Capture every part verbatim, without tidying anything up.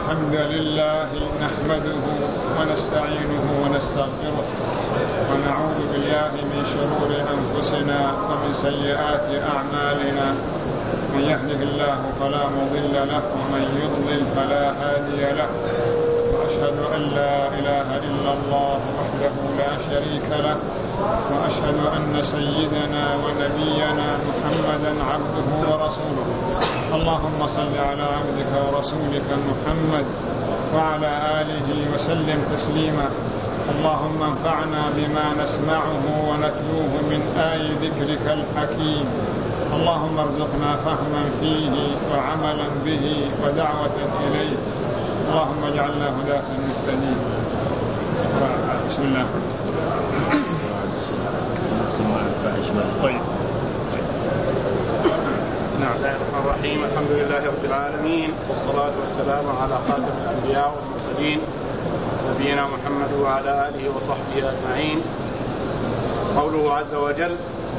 الحمد لله نحمده ونستعينه ونستغفره ونعوذ بالله من شرور أنفسنا ومن سيئات أعمالنا. من يهده الله فلا مضل له ومن يضلل فلا هادي له، وأشهد أن لا إله إلا الله وحده لا شريك له، وأشهد أن سيدنا ونبينا محمدا عبده ورسوله. اللهم صل على عبدك ورسولك محمد وعلى آله وسلم تسليما. اللهم انفعنا بما نسمعه ونتلوه من آي ذكرك الحكيم. اللهم ارزقنا فهما فيه وعملا به ودعوة إليه. اللهم اجعلنا هداة مهتدين. بسم الله. طيب. نعم. بسم الله الرحمن الرحيم. الحمد لله رب العالمين، والصلاة والسلام على خاتم الأنبياء والمرسلين نبينا محمد وعلى آله وصحبه أجمعين. قوله عز وجل: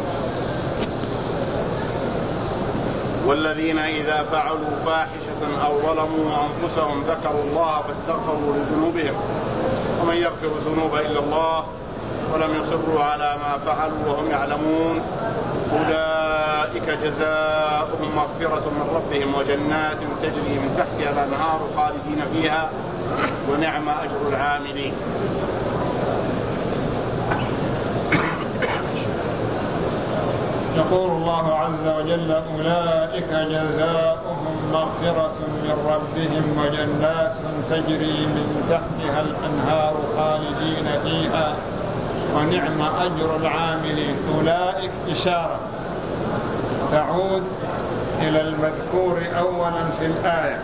والذين إذا فعلوا فاحشة أو ظلموا أنفسهم ذكروا الله فاستغفروا لذنوبهم ومن يغفر الذنوب إلا الله ولم يصروا على ما فعلوا وهم يعلمون أولئك جزاؤهم مغفرة من ربهم وجنات تجري من تحتها الأنهار خالدين فيها ونعم أجر العاملين. يقول الله عز وجل: أولئك جزاؤهم مغفرة من ربهم وجنات تجري من تحتها الأنهار خالدين فيها ونعم أجر العاملين. أولئك إشارة تعود إلى المذكور أولا في الآية،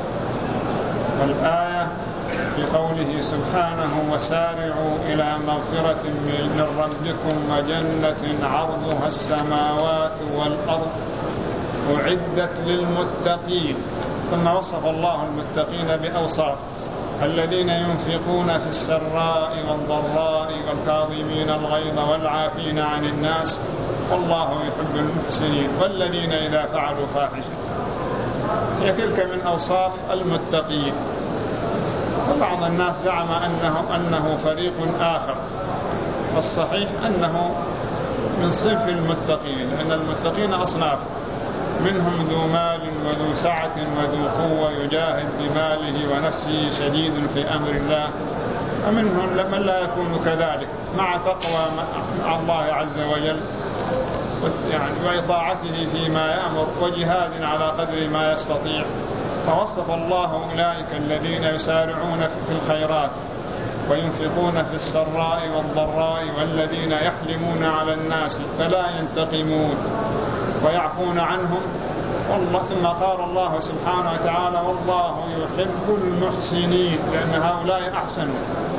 والآية في قوله سبحانه: وسارعوا إلى مغفرة من ربكم وجنة عرضها السماوات والأرض أعدت للمتقين. ثم وصف الله المتقين بأوصاف: الذين ينفقون في السراء والضراء والكاظمين الغيظ والعافين عن الناس والله يحب المحسنين، والذين إذا فعلوا فاحشة. هي تلك من أوصاف المتقين. وبعض الناس زعم أنه, أنه فريق آخر، الصحيح أنه من صنف المتقين، لأن المتقين أصناف: منهم ذو مال وذو سعة وذو قوة يجاهد بماله ونفسه شديد في أمر الله، ومنهم من لا يكون كذلك مع تقوى مع الله عز وجل يعني وإطاعته فيما يأمر وجهاد على قدر ما يستطيع. فوصف الله أولئك الذين يسارعون في الخيرات وينفقون في السراء والضراء والذين يحلمون على الناس فلا ينتقمون ويعفون عنهم. والله ثم قال الله سبحانه وتعالى: والله يحب المحسنين، لأن هؤلاء أحسنوا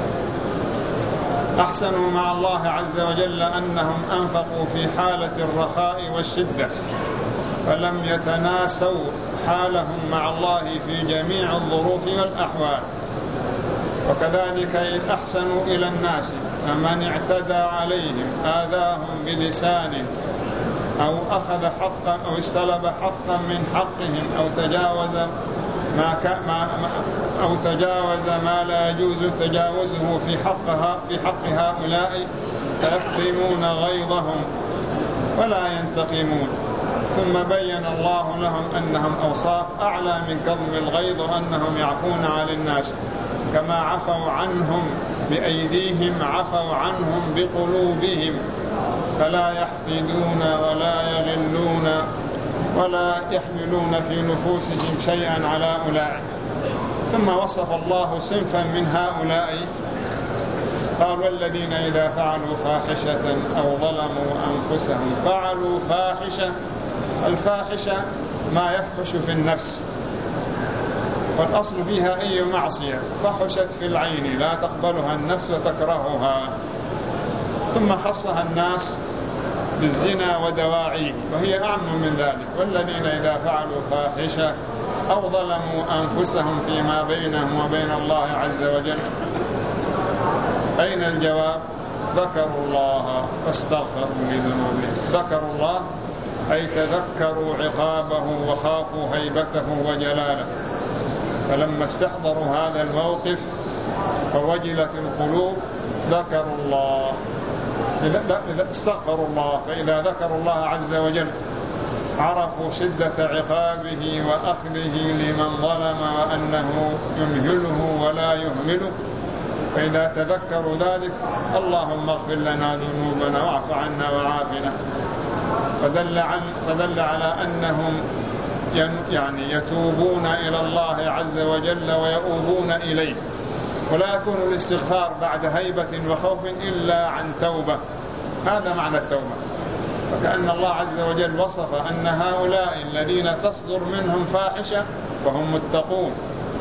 أحسنوا مع الله عز وجل أنهم أنفقوا في حالة الرخاء والشدة فلم يتناسوا حالهم مع الله في جميع الظروف والأحوال. وكذلك إذ أحسنوا إلى الناس فمن اعتدى عليهم آذاهم بلسان أو أخذ حقا أو استلب حقا من حقهم أو تجاوز ما, ما أو تجاوز ما لا يجوز تجاوزه في حقها في حق هؤلاء فيكظمون غيظهم ولا ينتقمون. ثم بين الله لهم أنهم أوصاف أعلى من كظم الغيظ، وأنهم يعفون عن الناس كما عفوا عنهم بأيديهم عفوا عنهم بقلوبهم، فلا يحقدون ولا يغلون ولا يحملون في نفوسهم شيئا على أولئك. ثم وصف الله صنفا من هؤلاء قال: والذين إذا فعلوا فاحشة أو ظلموا أنفسهم فعلوا فاحشة. الفاحشة ما يفحش في النفس، والأصل فيها أي معصية فحشت في العين لا تقبلها النفس وتكرهها. ثم خصها الناس بالزنا ودواعيه، وهي أعم من ذلك: والذين إذا فعلوا فاحشة أو ظلموا أنفسهم فيما بينهم وبين الله عز وجل. أين الجواب؟ ذكروا الله فاستغفروا لذنوبهم. ذكروا الله أي تذكروا عقابه وخافوا هيبته وجلاله. فلما استحضروا هذا الموقف فوجلت القلوب ذكروا الله، استغفروا الله، فإذا ذكروا الله عز وجل عرفوا شدة عقابه وأخذه لمن ظلم وأنه يمهله ولا يهمله. فإذا تذكروا ذلك اللهم اغفر لنا ذنوبنا واعف عنا وعافنا، فدل, عن فدل على أنهم يعني يتوبون إلى الله عز وجل ويؤوبون إليه، ولا يكون الاستغفار بعد هيبة وخوف إلا عن توبة. هذا معنى التوبة. فكأن الله عز وجل وصف أن هؤلاء الذين تصدر منهم فاحشة وهم متقون،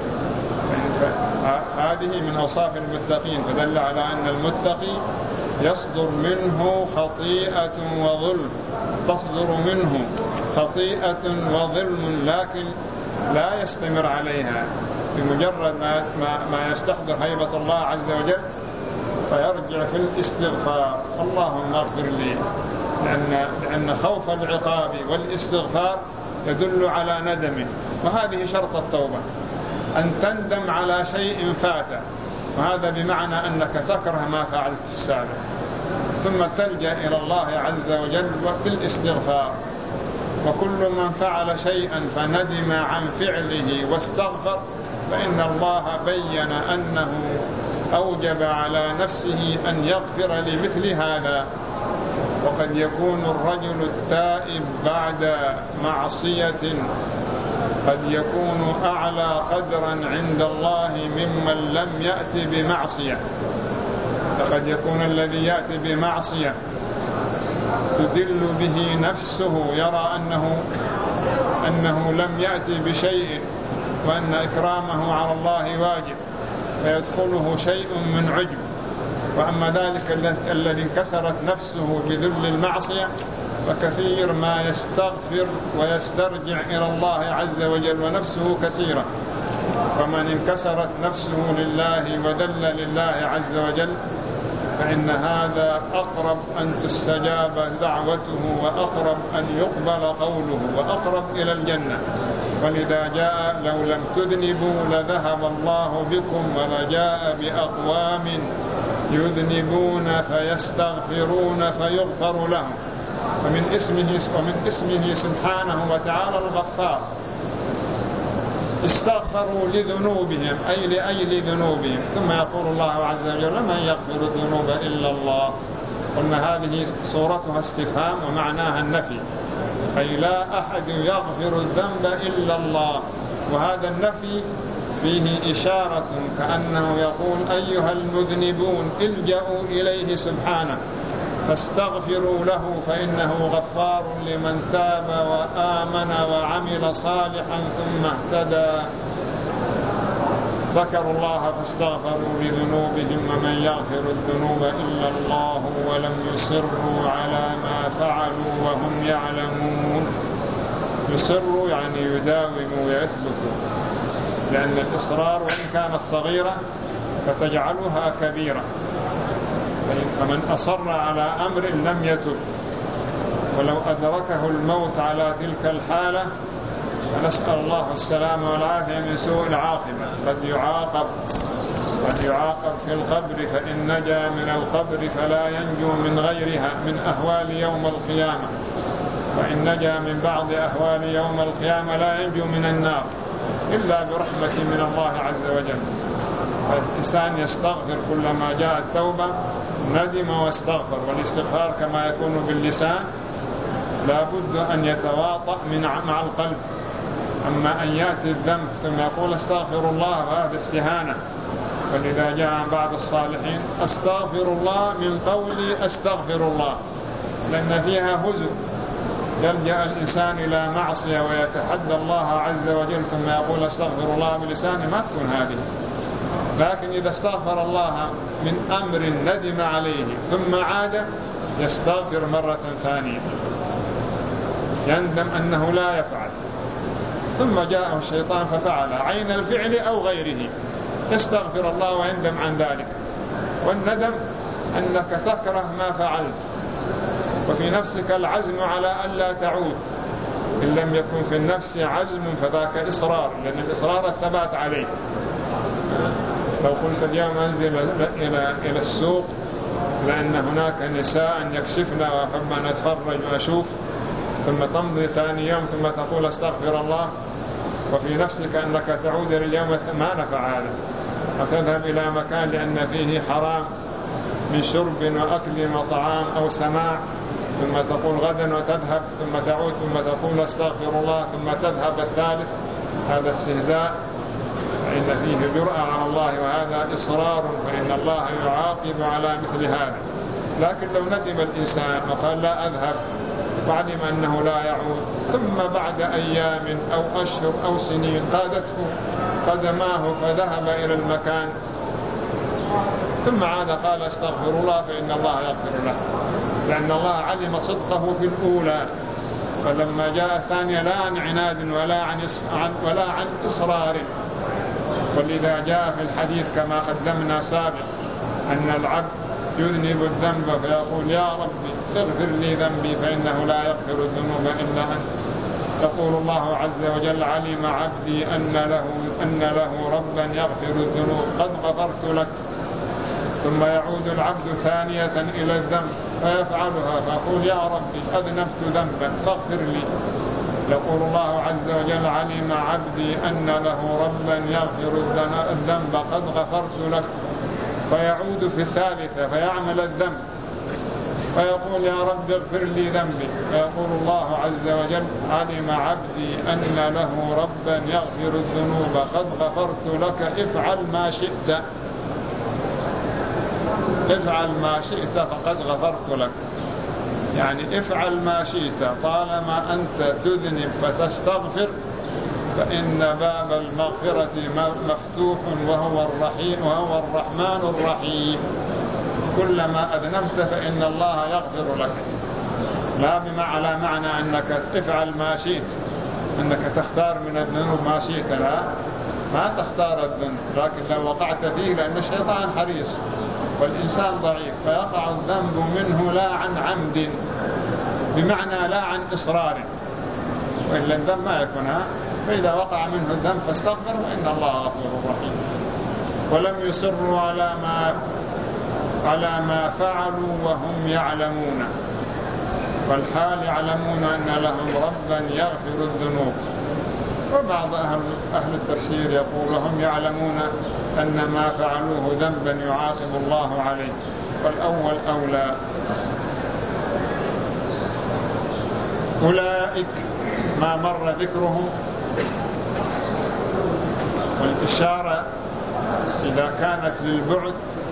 هذه من أوصاف المتقين، فدل على أن المتقي يصدر منه خطيئة وظلم، تصدر منه خطيئة وظلم لكن لا يستمر عليها، بمجرد ما, ما يستحضر هيبة الله عز وجل فيرجع في الاستغفار، اللهم اغفر لي، لأن, لأن خوف العقاب والاستغفار يدل على ندمه، وهذه شرط التوبة، أن تندم على شيء فات، وهذا بمعنى أنك تكره ما فعلت في السابق، ثم تلجأ إلى الله عز وجل بالاستغفار. وكل من فعل شيئا فندم عن فعله واستغفر فإن الله بين أنه أوجب على نفسه أن يغفر لمثل هذا. وقد يكون الرجل التائب بعد معصية قد يكون أعلى قدرا عند الله ممن لم يأتي بمعصية. فقد يكون الذي يأتي بمعصية تدل به نفسه، يرى أنه, أنه لم يأتي بشيء وأن إكرامه على الله واجب، فيدخله شيء من عجب. وأما ذلك الذي انكسرت نفسه بذل المعصية فكثير ما يستغفر ويسترجع إلى الله عز وجل ونفسه كثيرة. ومن انكسرت نفسه لله وذل لله عز وجل فإن هذا أقرب أن تستجاب دعوته وأقرب أن يقبل قوله وأقرب إلى الجنة. ولذا جاء لو لم تذنبوا لذهب الله بكم ولجاء بأقوام يذنبون فيستغفرون فيغفر لهم. ومن اسمه, ومن اسمه سبحانه وتعالى الغفار. استغفروا لذنوبهم أي لأجل ذنوبهم. ثم يقول الله عز وجل من يغفر الذنوب إلا الله. قلنا هذه صورتها استفهام ومعناها النفي، أي لا أحد يغفر الذنب إلا الله. وهذا النفي فيه إشارة كأنه يقول أيها المذنبون الجأوا إليه سبحانه فاستغفروا له فإنه غفار لمن تاب وآمن وعمل صالحا ثم اهتدى. ذكروا الله فاستغفروا لذنوبهم ومن يغفر الذنوب إلا الله ولم يصروا على ما فعلوا وهم يعلمون. يصروا يعني يداوموا ويثبتوا، لأن الإصرار وإن كانت صغيرة فتجعلها كبيرة. فمن أصر على أمر لم يتب ولو أدركه الموت على تلك الحالة فنسأل الله السلامة والعافية من سوء العاقبة. قد يعاقب قد يعاقب في القبر فإن نجا من القبر فلا ينجو من غيرها من أهوال يوم القيامة، وإن نجا من بعض أهوال يوم القيامة لا ينجو من النار إلا برحمة من الله عز وجل. فالإنسان يستغفر كلما جاء التوبة ندم واستغفر. والاستغفار كما يكون باللسان لا بد أن يتواطأ من مع القلب. أما أن يأتي الذنب ثم يقول استغفر الله وهذا استهانة. ولذا جاء عن بعض الصالحين استغفر الله من قولي استغفر الله، لأن فيها هزء. يلجأ الإنسان إلى معصية ويتحدى الله عز وجل ثم يقول استغفر الله بلسانه، ما تكون هذه. لكن إذا استغفر الله من أمر ندم عليه ثم عاد يستغفر مرة ثانية، يندم أنه لا يفعل، ثم جاءه الشيطان ففعل عين الفعل أو غيره، يستغفر الله ويندم عن ذلك. والندم أنك تكره ما فعلت وفي نفسك العزم على ألا تعود، إن لم يكن في النفس عزم فذاك إصرار، لأن الإصرار الثبات عليه. لو قلت اليوم أنزل إلى إلى السوق لأن هناك نساء يكشفن وأحب أن أتفرج وأشوف، ثم تمضي ثاني يوم ثم تقول استغفر الله، وفي نفسك أنك تعود لليوم ما نفع هذا، وتذهب إلى مكان لأن فيه حرام من شرب وأكل وطعام أو سماع، ثم تقول غدا وتذهب، ثم تعود ثم تقول استغفر الله، ثم تذهب الثالث. هذا استهزاء، فإن فيه جرأة على الله، وهذا إصرار، فإن الله يعاقب على مثل هذا. لكن لو ندم الإنسان وقال لا أذهب وعلم أنه لا يعود، ثم بعد أيام أو أشهر أو سنين قادته قدماه فذهب إلى المكان ثم عاد قال استغفر الله، فإن الله يغفر له، لأن الله علم صدقه في الأولى. فلما جاء الثانية لا عن عناد ولا عن ولا عن إصرار. ولذا جاء في الحديث كما قدمنا سابق أن العبد يذنب الذنب فيقول يا ربي اغفر لي ذنبي فإنه لا يغفر الذنوب إلا أنت. يقول الله عز وجل علم عبدي أن له, أن له ربا يغفر الذنوب قد غفرت لك. ثم يعود العبد ثانية إلى الذنب فيفعلها فيقول يا ربي أذنبت ذنبا فاغفر لي. يقول الله عز وجل علم عبدي أن له ربا يغفر الذنب قد غفرت لك. فيعود في الثالثة فيعمل الذنب فيقول يا رب اغفر لي ذنبي، فيقول الله عز وجل علم عبدي أن له ربا يغفر الذنوب قد غفرت لك افعل ما شئت، افعل ما شئت فقد غفرت لك. يعني افعل ما شئت طالما أنت تذنب فتستغفر فإن باب المغفرة مفتوح وهو الرحيم وهو الرحمن الرحيم. كلما أذنبت فإن الله يغفر لك، لا بما على معنى أنك افعل ما شئت، أنك تختار من الذنوب ما شئت، لا، ما تختار الذنب، لكن لو وقعت فيه لأن الشيطان حريص والإنسان ضعيف فيقع الذنب منه لا عن عمد، بمعنى لا عن إصرار، وإلا الذنب ما يكونها. فإذا وقع منه الذنب فاستغفر فإن الله غفور رحيم. ولم يصروا على ما على ما فعلوا وهم يعلمون، والحال يعلمون أن لهم ربا يغفر الذنوب. وبعض أهل, أهل التفسير يقول هم يعلمون أن ما فعلوه ذنبا يعاقب الله عليه، والأول أولى. أولئك ما مر ذكرهم، والإشارة إذا كانت للبعد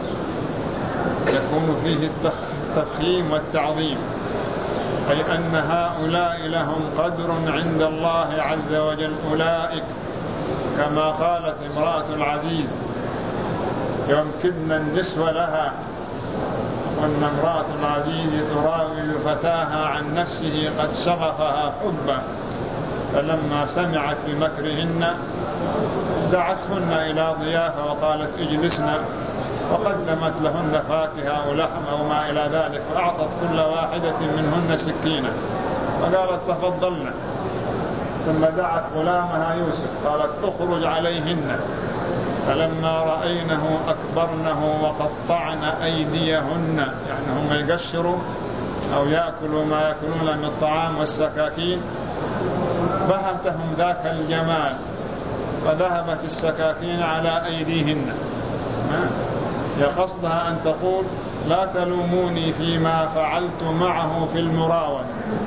يكون فيه التفخيم والتعظيم، أي أن هؤلاء لهم قدر عند الله عز وجل. أولئك كما قالت امرأة العزيز يمكن النسوة لها، وأن امرأة العزيز تراود فتاها عن نفسه قد شغفها حبا، فلما سمعت بمكرهن دعتهن إلى ضيافة وقالت اجلسنا، وقدمت لهن فاكهة أو لحم أو ما إلى ذلك، وأعطت كل واحدة منهن سكينة وقالت تفضلنا. ثم دعت غلامها يوسف قالت اخرج عليهن، فلما رأينه أكبرنه وقطعن أيديهن، يعني هم يقشروا أو يأكلوا ما يأكلون من الطعام والسكاكين، بهتهم ذاك الجمال فذهبت السكاكين على أيديهن. هي قصدها أن تقول لا تلوموني فيما فعلت معه في المراوة.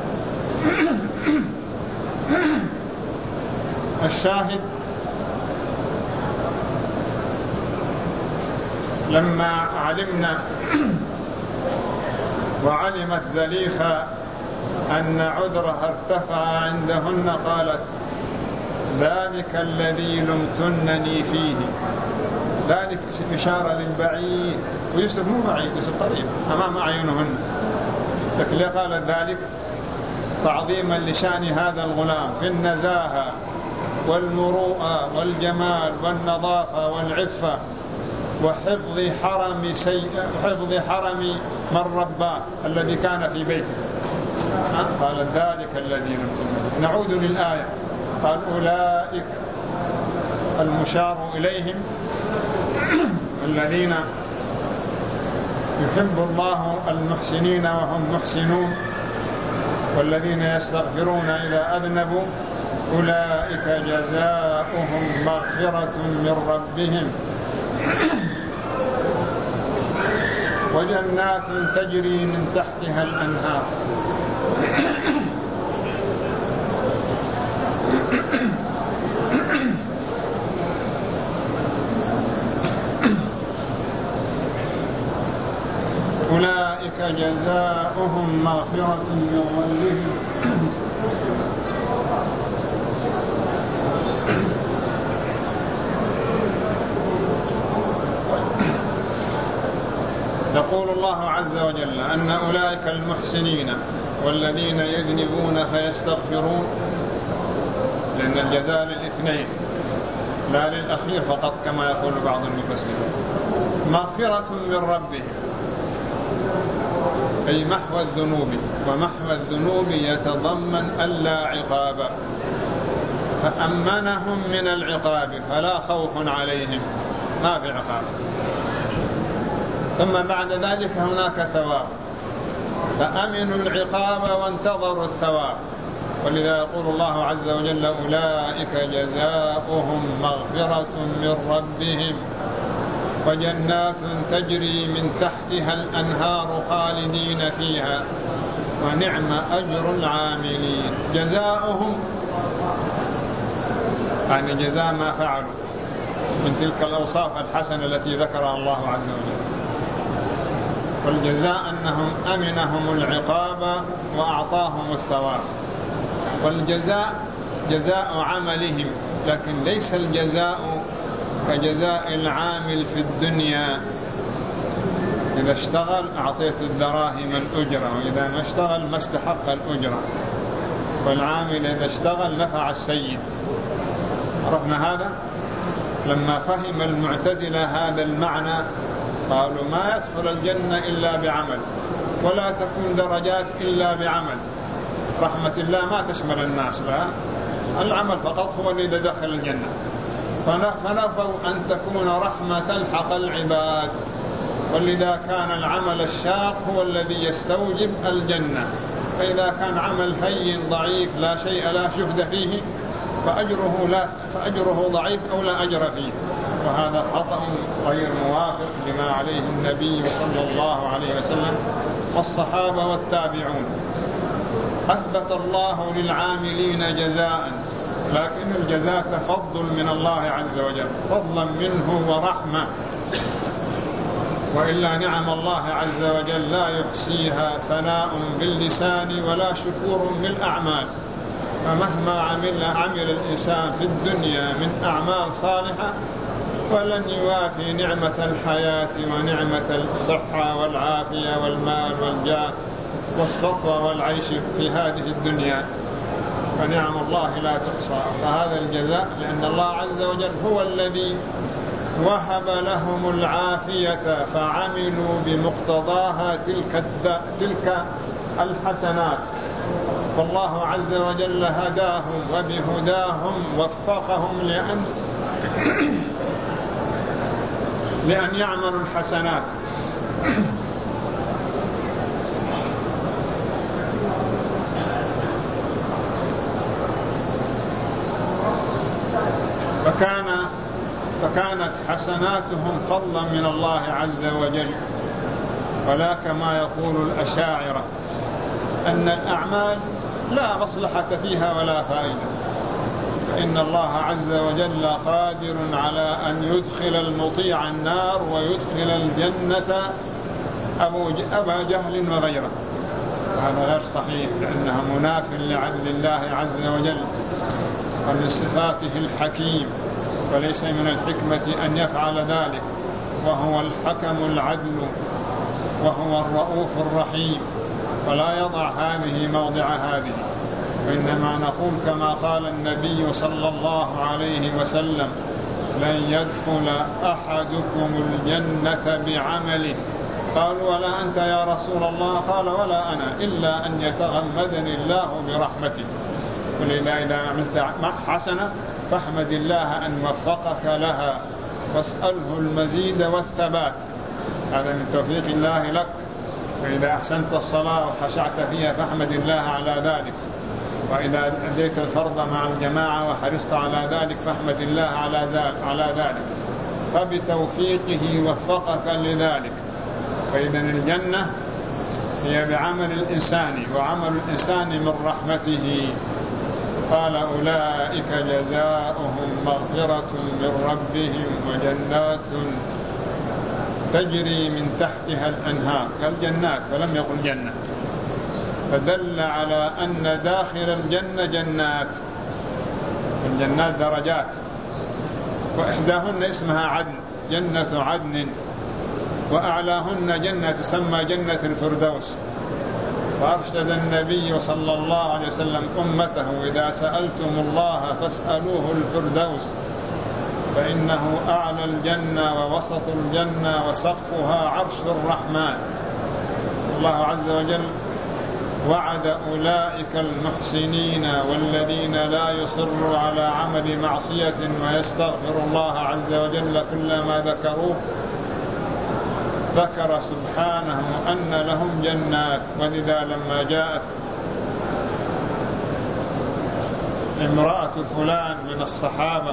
الشاهد لما علمنا وعلمت زليخة أن عذرها ارتفع عندهن قالت ذلك الذي لمتنني فيه. ذلك إشارة للبعيد، ويوسف مو بعيد، يوسف قريب أمام أعينهن، لكن ليه قالت ذلك؟ تعظيما لشأن هذا الغلام في النزاهة والمروءة والجمال والنظافة والعفة، وحفظ حرم سي... حفظ حرم من رباه الذي كان في بيته. قال ذلك الذي لم تؤمنوا. نعود للآية. قال أولئك المشار إليهم الذين يحب الله المحسنين وهم محسنون والذين يستغفرون إذا أذنبوا أولئك جزاؤهم مغفرة من ربهم وجنات تجري من تحتها الأنهار أولئك جزاؤهم مغفرة من ربهم يقول الله عز وجل أن أولئك المحسنين والذين يذنبون فيستغفرون، لأن الجزاء للاثنين لا للأخير فقط كما يقول بعض المفسرين، مغفرة من ربهم أي محو الذنوب، ومحو الذنوب يتضمن ألا عقاب، فأمنهم من العقاب فلا خوف عليهم، ما في عقاب. ثم بعد ذلك هناك ثواب، فأمنوا العقاب وانتظروا الثواب، ولذا يقول الله عز وجل أولئك جزاؤهم مغفرة من ربهم وجنات تجري من تحتها الأنهار خالدين فيها ونعم أجر العاملين. جزاؤهم يعني جزاء ما فعلوا من تلك الأوصاف الحسنة التي ذكرها الله عز وجل، والجزاء أنهم أمنهم العقاب وأعطاهم الثواب، والجزاء جزاء عملهم، لكن ليس الجزاء كجزاء العامل في الدنيا، إذا اشتغل أعطيت الدراهم الأجرة، وإذا ما اشتغل ما استحق الأجرة، والعامل إذا اشتغل نفع السيد. عرفنا هذا؟ لما فهم المعتزلة هذا المعنى قالوا ما يدخل الجنة إلا بعمل، ولا تكون درجات إلا بعمل، رحمة الله ما تشمل الناس، لا العمل فقط هو الذي دخل الجنة، فنفوا أن تكون رحمة حق العباد، ولذا كان العمل الشاق هو الذي يستوجب الجنة، فإذا كان عمل هين ضعيف لا شيء لا شهد فيه فأجره, لا فأجره ضعيف أو لا أجر فيه، وهذا خطأ غير موافق لما عليه النبي صلى الله عليه وسلم والصحابة والتابعون. أثبت الله للعاملين جزاء، لكن الجزاء تفضل من الله عز وجل، فضلا منه ورحمة، وإلا نعم الله عز وجل لا يحصيها ثناء باللسان ولا شكور بالأعمال، فمهما عمل, عمل الإنسان في الدنيا من أعمال صالحة ولن يوافي نعمة الحياة ونعمة الصحة والعافية والمال والجاه والسطوة والعيش في هذه الدنيا، فنعم الله لا تحصى. فهذا الجزاء لأن الله عز وجل هو الذي وهب لهم العافية فعملوا بمقتضاها تلك, تلك الحسنات، والله عز وجل هداهم وبهداهم وفقهم لأن لأن يعملوا الحسنات. فكان فكانت حسناتهم فضلا من الله عز وجل، ولا كما يقول الأشاعرة أن الأعمال لا مصلحة فيها ولا فائدة، فإن الله عز وجل قادر على أن يدخل المطيع النار ويدخل الجنة أبا جهل وغيره. هذا غير صحيح، لأنه مناف لعدل الله عز وجل ومن صفاته الحكيم، وليس من الحكمة أن يفعل ذلك، وهو الحكم العدل وهو الرؤوف الرحيم، ولا يضع هذه موضع هذه، وإنما نقول كما قال النبي صلى الله عليه وسلم: لن يدخل أحدكم الجنة بعمله قالوا ولا أنت يا رسول الله؟ قال ولا أنا إلا أن يتغمدني الله برحمته. قل إذا عملت حسنة فاحمد الله أن وفقك لها واسأله المزيد والثبات، هذا من توفيق الله لك. وإذا أحسنت الصلاة وخشعت فيها فاحمد الله على ذلك، وإذا أديت الفرض مع الجماعة وحرصت على ذلك فاحمد الله على ذلك، فبتوفيقه وفقك لذلك. فإذا الجنة هي بعمل الإنسان، وعمل الإنسان من رحمته. قال أولئك جزاؤهم مغفرة من ربهم وجنات تجري من تحتها الأنهار. قال جنات ولم يقل جنة، فدل على أن داخل الجنة جنات. الجنات درجات، وإحداهن اسمها عدن، جنة عدن، وأعلاهن جنة تسمى جنة الفردوس. وأرشد النبي صلى الله عليه وسلم أمته إذا سألتم الله فاسألوه الفردوس، فإنه أعلى الجنة ووسط الجنة وسقفها عرش الرحمن. الله عز وجل وعد أولئك المحسنين والذين لا يصروا على عمل معصية ويستغفر الله عز وجل كلما ذكروه، ذكر سبحانه أن لهم جنات. ولذا لما جاءت امرأة فلان من الصحابة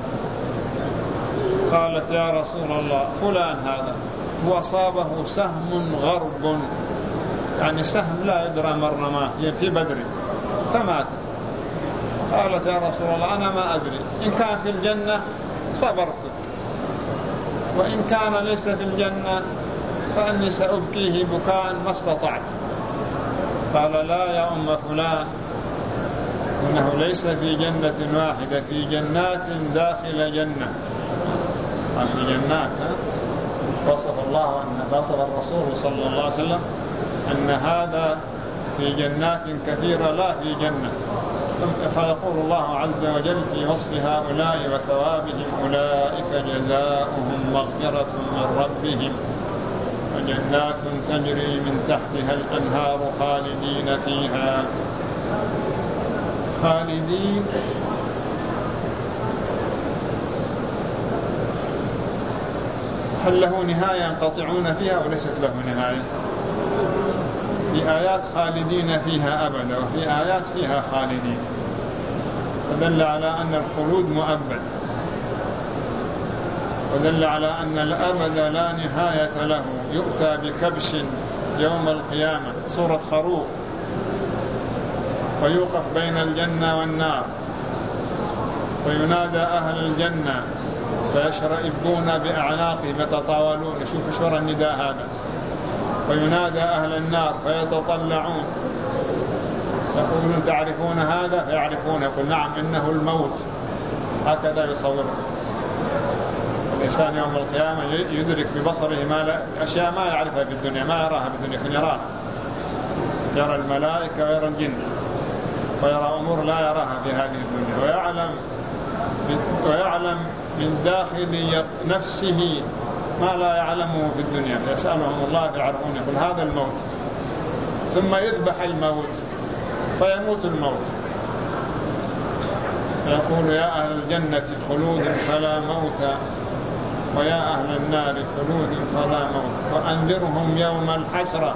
قالت يا رسول الله فلان هذا هو أصابه سهم غرب، يعني سهم لا يدرى من رماه في بدر فمات. قالت يا رسول الله أنا ما أدري، إن كان في الجنة صبرت، وإن كان ليس في الجنة فأني سأبكيه بكاء ما استطعت. قال لا يا أم فلان، إنه ليس في جنة واحدة، في جنات داخل جنة. في جنات وصف الله أن وصف الرسول صلى الله عليه وسلم أن هذا في جنات كثيرة لا في جنة. فيقول الله عز وجل في وصف هؤلاء وثوابهم أولئك جزاؤهم مغفرة من ربهم وجنات تجري من تحتها الأنهار خالدين فيها. خالدين هل له نهاية ينقطعون فيها وليست له نهاية؟ في آيات خالدين فيها أبدا، وفي آيات فيها خالدين، ودل على أن الخلود مؤبد، ودل على أن الأبد لا نهاية له. يؤتى بكبش يوم القيامة صورة خروف، ويوقف بين الجنة والنار، وينادى أهل الجنة فيشرئبون بأعناقهم يتطاولون، شوف شور النداء هذا. وينادى أهل النار فيتطلعون يقولون تعرفون هذا؟ فيعرفون، يقول نعم إنه الموت. هكذا يصور الإنسان يوم القيامة، يدرك ببصره ما لا أشياء ما يعرفها في الدنيا، ما يراها في الدنيا، يراها، يرى الملائكة ويرى الجن، ويرى أمور لا يراها في هذه الدنيا، ويعلم ويعلم من داخل نفسه ما لا يعلمه في الدنيا. يسألهم الله فيعرفون، يقول هذا الموت، ثم يذبح الموت فيموت الموت، فيقول يا أهل الجنة خلود فلا موت، ويا أهل النار خلود فلا موت، وأنذرهم يوم الحسرة.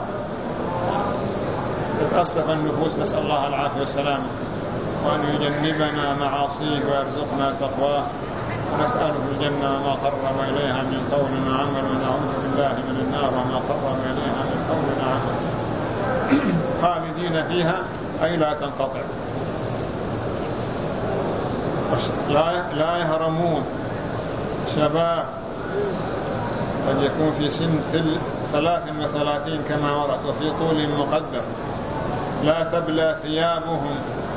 تتأسف النفوس، نسأل الله العافية والسلام، وأن يجنبنا معاصيه ويرزقنا تقواه، ونسأله الجنة وما قرب إليها من قول وعمل، ونعوذ بالله من النار وما قرب إليها من قول وعمل. خالدين فيها أي لا تنقطع، لا يهرمون. شباب قد يكون في سن ثلاث وثلاثين كما ورد، وفي طول مقدر، لا تبلى ثيابهم،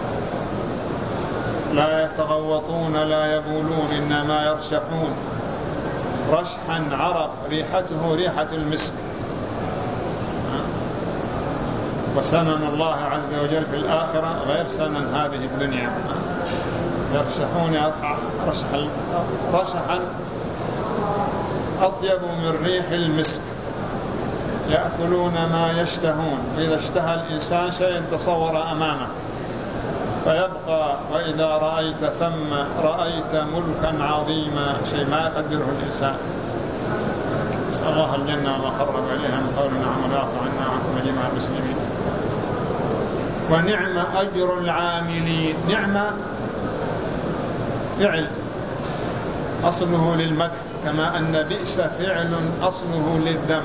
لا يتغوطون لا يبولون، إنما يرشحون رشحا عرق ريحته ريحة المسك. وسنن الله عز وجل في الآخرة غير سنن هذه الدنيا. يرشحون رشحا رشحا أطيب من ريح المسك. يأكلون ما يشتهون، إذا اشتهى الإنسان شيء تصور أمامه فيبقى، وإذا رأيت ثم رأيت ملكا عظيما، شيء ما يقدره الإنسان. نسأل الله الجنة وما قرب إليها من قول نعم، ولا يرضى عنا وعنكم جميع المسلمين. ونعم أجر العاملين. نعم فعل أصله للمدح، كما أن بئس فعل أصله للذم.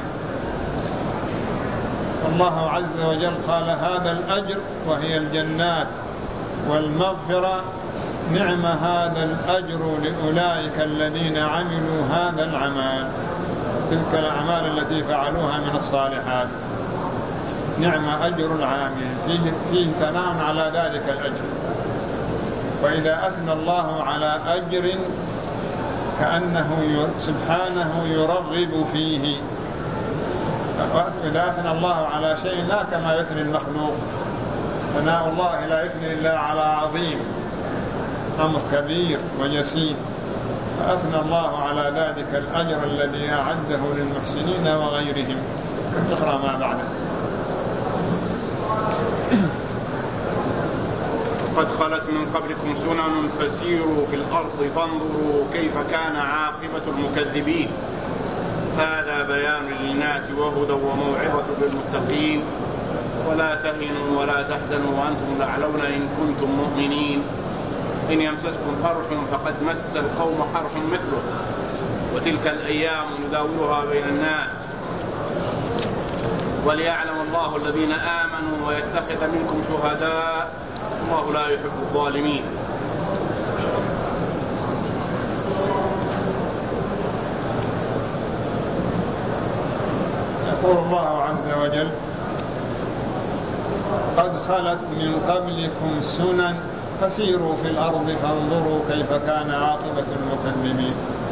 الله عز وجل قال هذا الأجر وهي الجنات والمغفرة، نعم هذا الأجر لأولئك الذين عملوا هذا العمل، تلك الأعمال التي فعلوها من الصالحات. نعم أجر العامل، فيه, فيه ثناء على ذلك الأجر. وإذا أثنى الله على أجر كأنه سبحانه يرغب فيه. وإذا أثنى الله على شيء لا كما يثني المخلوق، ثناء الله لا يثني إلا على عظيم، أمر كبير وجسيم، فأثنى الله على ذلك الأجر الذي أعده للمحسنين وغيرهم. اقرأ ما بعده. قد خلت من قبلكم سنن فسيروا في الأرض فانظروا كيف كان عاقبة المكذبين. هذا بيان للناس وهدى وموعظة للمتقين. ولا تهنوا ولا تحزنوا وأنتم الأعلون إن كنتم مؤمنين. إن يمسسكم قرح فقد مس القوم قرح مثله، وتلك الأيام نداولها بين الناس وليعلم الله الذين آمنوا ويتخذ منكم شهداء، الله لا يحب الظالمين. يقول الله عز وجل قد خلت من قبلكم سنن فسيروا في الأرض فانظروا كيف كان عاقبة المكذبين.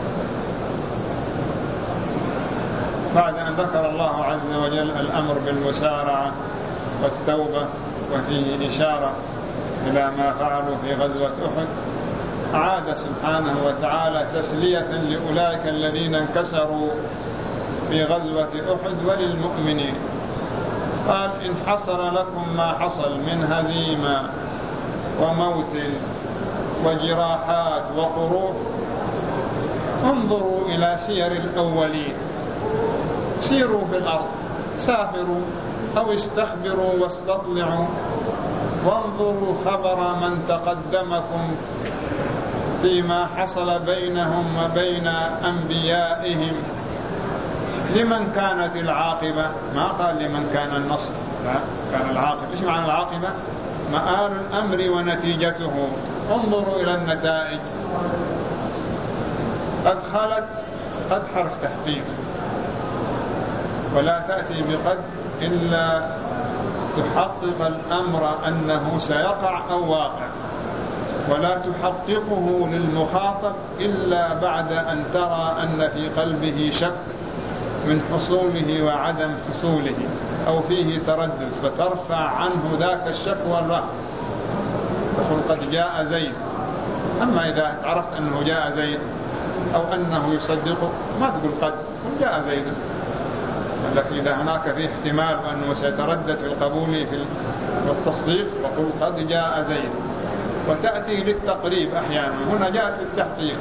بعد أن ذكر الله عز وجل الأمر بالمسارعة والتوبة وفيه إشارة إلى ما فعلوا في غزوة أحد، أعاد سبحانه وتعالى تسلية لأولئك الذين انكسروا في غزوة أحد وللمؤمنين. قال إن حصل لكم ما حصل من هزيمة وموت وجراحات وقروح، انظروا إلى سير الأولين، سيروا في الأرض، سافروا أو استخبروا واستطلعوا، وانظروا خبر من تقدمكم فيما حصل بينهم وبين أنبيائهم. لمن كانت العاقبة؟ ما قال لمن كان النصر، لا، كان العاقبة. إيش معنى العاقبة؟ مآل الأمر ونتيجته. انظروا إلى النتائج. قد خلت، قد حرف تحقيق، ولا تأتي بقد إلا تحقق الأمر أنه سيقع أو واقع، ولا تحققه للمخاطب إلا بعد أن ترى أن في قلبه شك من حصوله وعدم حصوله، أو فيه تردد، فترفع عنه ذاك الشك والرهب، تقول قد جاء زيد. أما إذا عرفت أنه جاء زيد أو أنه يصدقه ما تقول قد، قل جاء زيد. لكن إذا هناك فيه احتمال أنه سيتردد في القبول في التصديق وقل قد جاء زيد. وتأتي للتقريب أحيانا، هنا جاءت للتحقيق.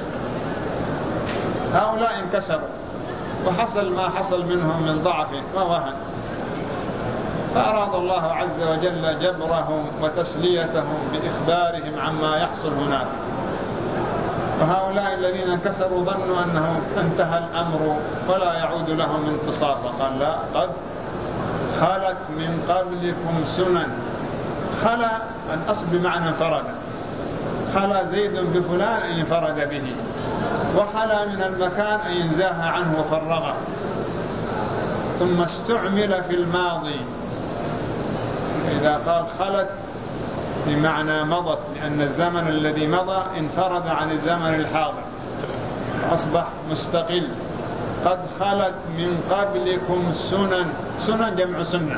هؤلاء انكسروا وحصل ما حصل منهم من ضعف ووهن، فأراد الله عز وجل جبرهم وتسليتهم بإخبارهم عما يحصل هناك. وهؤلاء الذين انكسروا ظنوا أنه انتهى الأمر ولا يعود لهم انتصار، فقال لا، قد خلت من قبلكم سنن. خلا الأصل بمعنى انفرد، خلا زيد بفلان أن ينفرد به، وخلا من المكان أن ينزاه عنه وفرغه. ثم استعمل في الماضي، إذا قال خلت بمعنى مضت، لأن الزمن الذي مضى انفرد عن الزمن الحاضر، أصبح مستقل. قد خلت من قبلكم سنن، سنن جمع سنة،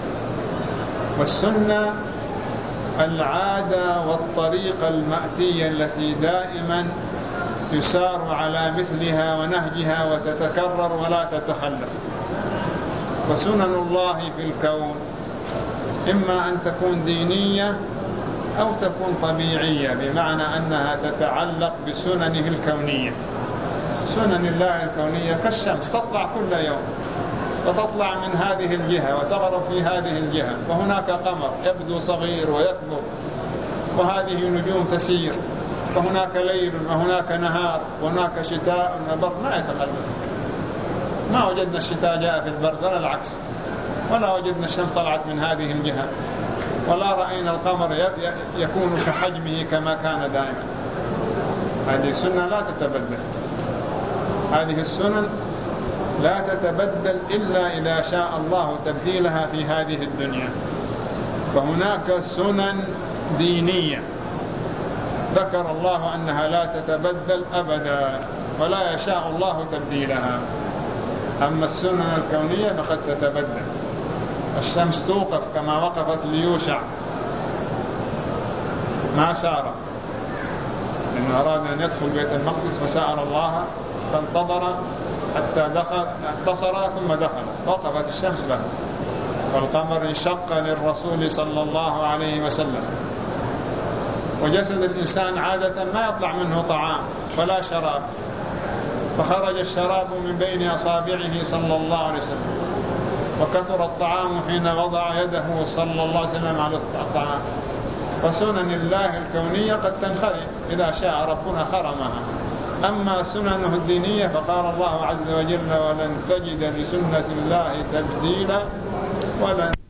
والسنة العادة والطريقة المأتية التي دائما تسار على مثلها ونهجها وتتكرر ولا تتخلف. وسنن الله في الكون إما أن تكون دينية أو تكون طبيعية، بمعنى أنها تتعلق بسننه الكونية. سنن الله الكونية كالشمس تطلع كل يوم، وتطلع من هذه الجهة وتغرب في هذه الجهة، وهناك قمر يبدو صغير ويكبر، وهذه نجوم تسير، وهناك ليل وهناك نهار، وهناك شتاء وبرد، ما يتخلف. ما وجدنا الشتاء جاء في البرد ولا العكس، ولا وجدنا الشمس طلعت من هذه الجهة، ولا رأينا القمر يكون كحجمه كما كان دائما. هذه السنة لا تتبدل، هذه السنن لا تتبدل إلا إذا شاء الله تبديلها في هذه الدنيا. وهناك سنن دينية ذكر الله أنها لا تتبدل أبدا، ولا يشاء الله تبديلها. أما السنن الكونية فقد تتبدل. الشمس توقف كما وقفت ليوشع، ما سار، لأنه أراد أن يدخل بيت المقدس فسأل الله فانتظر حتى دخل اتصر ثم دخل، وقفت الشمس له. والقمر انشق للرسول صلى الله عليه وسلم. وجسد الإنسان عادة ما يطلع منه طعام ولا شراب، فخرج الشراب من بين أصابعه صلى الله عليه وسلم، وكثر الطعام حين وضع يده صلى الله عليه وسلم على الطعام. فسنن الله الكونية قد تنخرم، إذا شاء ربنا خرمها. أما سننه الدينية فقال الله عز وجل: ولن تجد لسنة الله تبديلا ولن